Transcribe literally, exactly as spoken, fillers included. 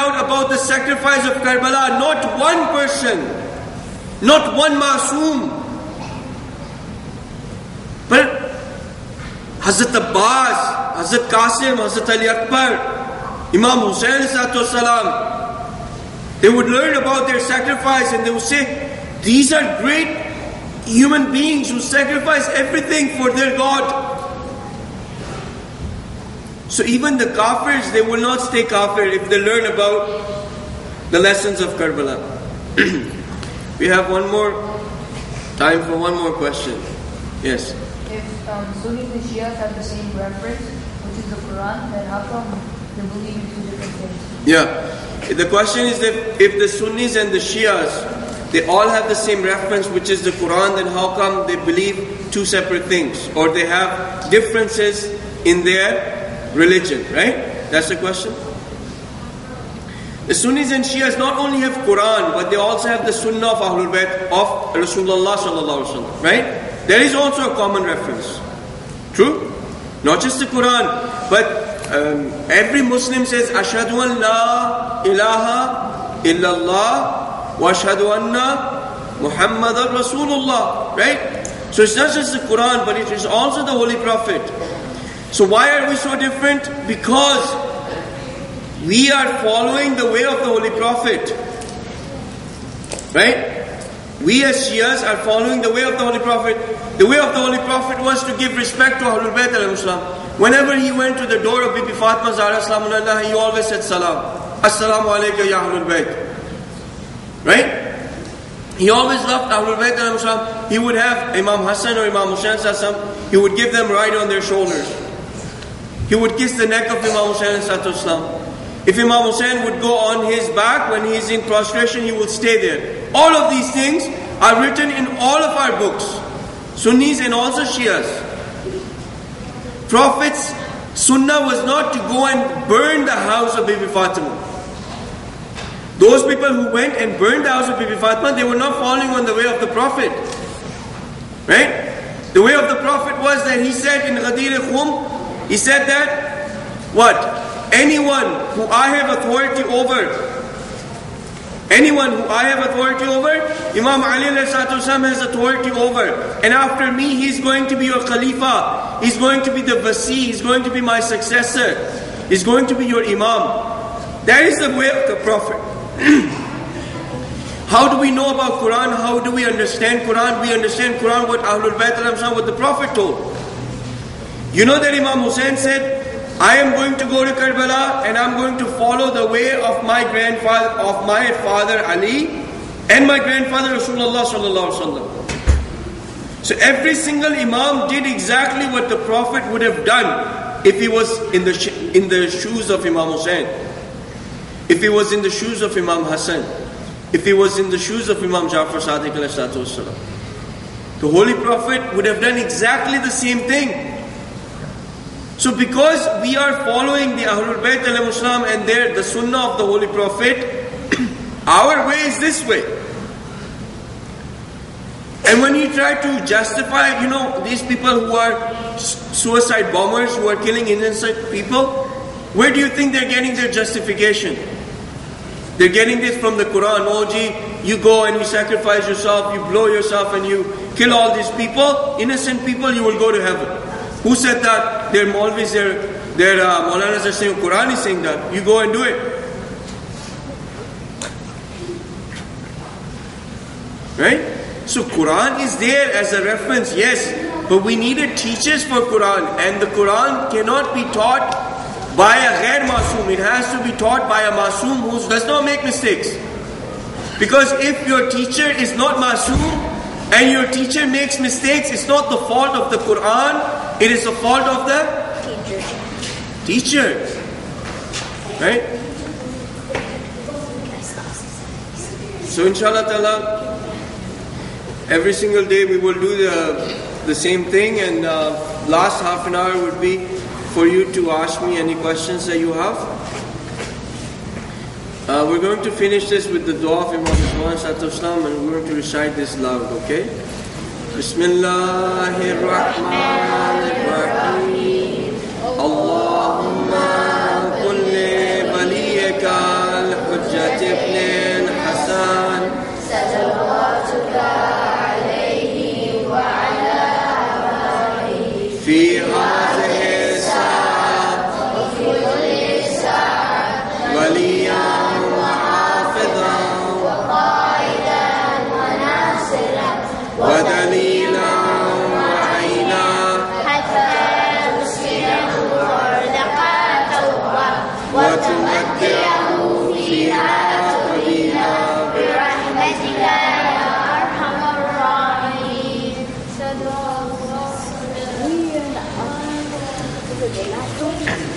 out about the sacrifice of Karbala. Not one person, not one Masoom. But Hazrat Abbas, Hazrat Qasim, Hazrat Ali Akbar, Imam Hussain salam, they would learn about their sacrifice and they would say, these are great human beings who sacrifice everything for their God. So even the kafirs, they will not stay kafir if they learn about the lessons of Karbala. We have one more time for one more question. Yes. If um, Sunnis and Shias have the same reference, which is the Quran, then how come they believe in two different things? Yeah. The question is that if the Sunnis and the Shias, they all have the same reference, which is the Quran, then how come they believe two separate things? Or they have differences in their religion, right? That's the question. The Sunnis and Shias not only have Quran, but they also have the Sunnah of Ahlul Bayt of Rasulullah sallallahu alaihi wasallam, right? There is also a common reference. True? Not just the Quran, but um, every Muslim says, Ashhadu an la ilaha illallah wa ashhadu anna Muhammadan Rasulullah. Right? So it's not just the Quran, but it is also the Holy Prophet. So why are we so different? Because we are following the way of the Holy Prophet. Right? We as Shias are following the way of the Holy Prophet. The way of the Holy Prophet was to give respect to Ahlul Bayt al-Islam. Whenever he went to the door of Bibi Fatima Zahra Salamunallah, he always said salam. Assalamu alaikum ya Ahlul Bayt. Right? He always loved Ahlul Bayt al-Islam. He would have Imam Hassan or Imam Hussain Sassam, he would give them right on their shoulders. He would kiss the neck of Imam Hussain Sassam. If Imam Hussain would go on his back when he is in prostration, he would stay there. All of these things are written in all of our books, Sunnis and also Shias. Prophet's Sunnah was not to go and burn the house of Bibi Fatima. Those people who went and burned the house of Bibi Fatima, they were not following on the way of the Prophet. Right? The way of the Prophet was that he said in Ghadir Khum, he said that, what? Anyone who I have authority over, anyone who I have authority over, Imam Ali has authority over. And after me, he's going to be your Khalifa. He's going to be the Wasi. He's going to be my successor. He's going to be your Imam. That is the way of the Prophet. How do we know about Quran? How do we understand Quran? We understand Quran, what Ahlul Bayt al-Islam, what the Prophet told. You know that Imam Hussain said, I am going to go to Karbala and I'm going to follow the way of my grandfather, of my father Ali and my grandfather Rasulullah sallallahu alaihi wasallam. So every single Imam did exactly what the Prophet would have done if he was in the in the shoes of Imam Hussain, if he was in the shoes of Imam Hassan, if he was in the shoes of Imam Ja'far Sadiq alayhi salatu wasallam. The Holy Prophet would have done exactly the same thing. So because we are following the Ahlul Bayt al-Islam and their, the Sunnah of the Holy Prophet, our way is this way. And when you try to justify, you know, these people who are suicide bombers, who are killing innocent people, where do you think they're getting their justification? They're getting this from the Quran. Oh gee, you go and you sacrifice yourself, you blow yourself and you kill all these people, innocent people, you will go to heaven. Who said that? Their Maulvis, their, their uh, Maulanas are saying, Quran is saying that. You go and do it. Right? So Quran is there as a reference, yes. But we needed teachers for Quran. And the Quran cannot be taught by a ghair masoom. It has to be taught by a masoom who does not make mistakes. Because if your teacher is not masoom, and your teacher makes mistakes, it's not the fault of the Quran, it is the fault of the teacher. Teacher. Right? So inshallah ta'ala, every single day we will do the, the same thing, and uh, last half an hour would be for you to ask me any questions that you have. Uh, we're going to finish this with the dua of Imam Rizwan Sato Islam, and we're going to recite this loud, okay? Bismillahir Rahmanir Rahim. Allahumma kulli waliyaka الحجة ابن الحسن صلواتك عليه وعلى آبائه في هذه الساعة وفي كل ساعة وليا وحافظا وقائدا وناصرا ودليلا وعينا حتى تسكنه أرضك طوعا وتمتعه فيها طويلا برحمتك يا أرحم الراحمين. صدق الله.